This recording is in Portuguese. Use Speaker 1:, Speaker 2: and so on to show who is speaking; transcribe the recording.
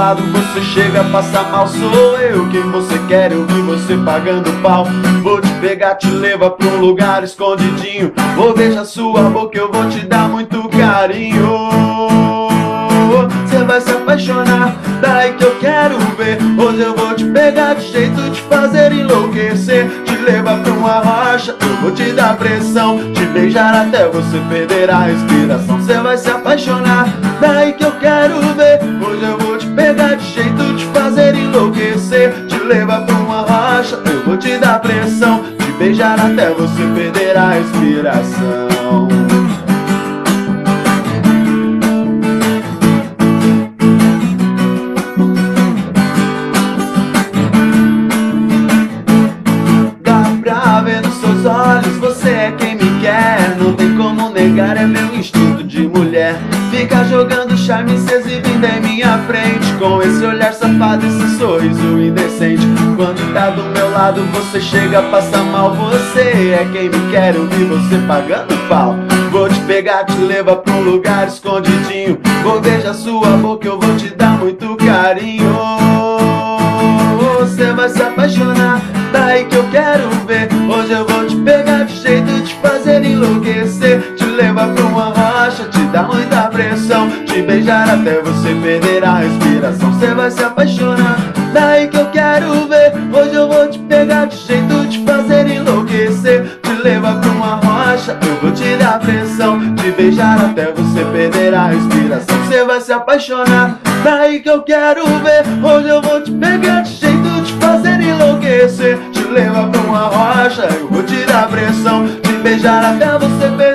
Speaker 1: lado você chega a passar mal. Sou eu quem você quer, eu vi você pagando pau. Vou te pegar, te levar pra um lugar escondidinho. Vou beijar sua boca, eu vou te dar muito carinho. Você vai se apaixonar, daí que eu quero ver. Hoje eu vou te pegar de jeito de fazer enlouquecer. Te levar pra uma rocha, eu vou te dar pressão. Te beijar até você perder a respiração. Você vai se apaixonar, daí que eu quero ver. Hoje eu vou te pegar de jeito de fazer enlouquecer. Te levar pra uma rocha, eu vou te dar pressão. Te beijar até você perder a respiração. Olhos, você é quem me quer, não tem como negar, é meu instinto de mulher. Fica jogando charme, se exibindo em minha frente, com esse olhar safado, esse sorriso indecente. Quando tá do meu lado você chega a passar mal. Você é quem me quer, eu vi você pagando pau. Vou te pegar, te levar pra um lugar escondidinho. Vou beijar sua boca, eu vou te dar muito carinho. Você vai se apaixonar, daí que eu quero ver. Hoje eu vou te pegar de jeito de fazer enlouquecer. Te levar pra uma rocha, te dar muita pressão. Te beijar até você perder a respiração. Você vai se apaixonar, daí que eu quero ver. Hoje eu vou te pegar de jeito de fazer enlouquecer. Te levar pra uma rocha, eu vou te dar pressão. Te beijar até você perder a respiração. Você vai se apaixonar, daí que eu quero ver. Hoje eu vou te pegar de jeito de fazer enlouquecer. Te levar pra uma rocha, eu vou te dar pressão. Te beijar até você perder